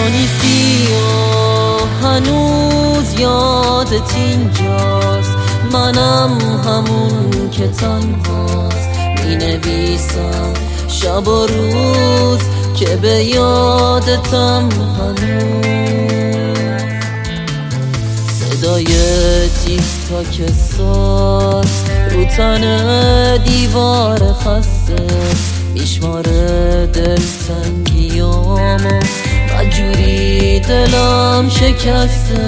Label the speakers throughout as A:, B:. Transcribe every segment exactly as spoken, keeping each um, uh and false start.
A: نیستی و هنوز یادت اینجاست، منم همون که تنهاست می نویسم شب و روز که به یادتم هنوز. صدای تیک تاک ساعت رو تن دیوار خسته میشماره دلتنگیامو مجبوری دلم شکسته.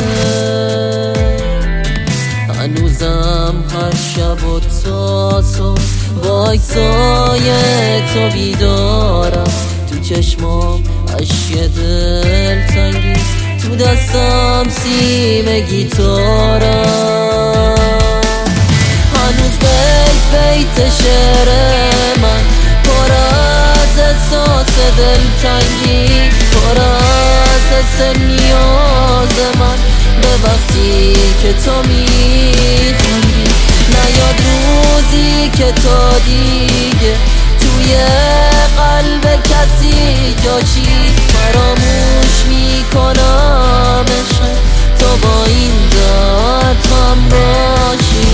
A: هنوزم هر شب و تا صبح وایسای تو بیدارم، تو چشمام اشک دلتنگی، تو دستم سیم گیتارم. هنوز بیت بیت شعر من پر از احساس دلتنگی، پر از حس نیاز من به وقتی که تو میخوندی. نیاد روزی که تو دیگه توی قلب کسی جاشی، فراموش میکنم عشق تو با این درد هم باشی.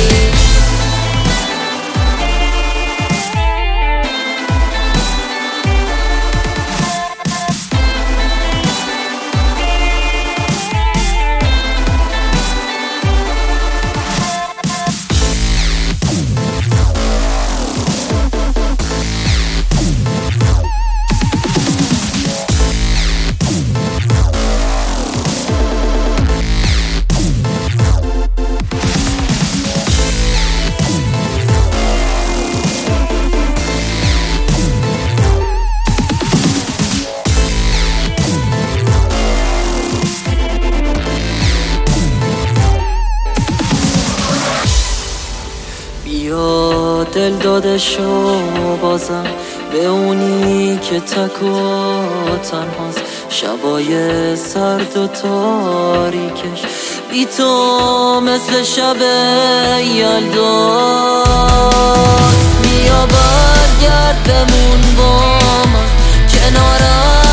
A: بیا دل داده شو بازم به اونی که تک و تنهاست، شبای سرد و تاریکش بی تو مثل شب یلداست. بیا برگرد بمون با من کنارم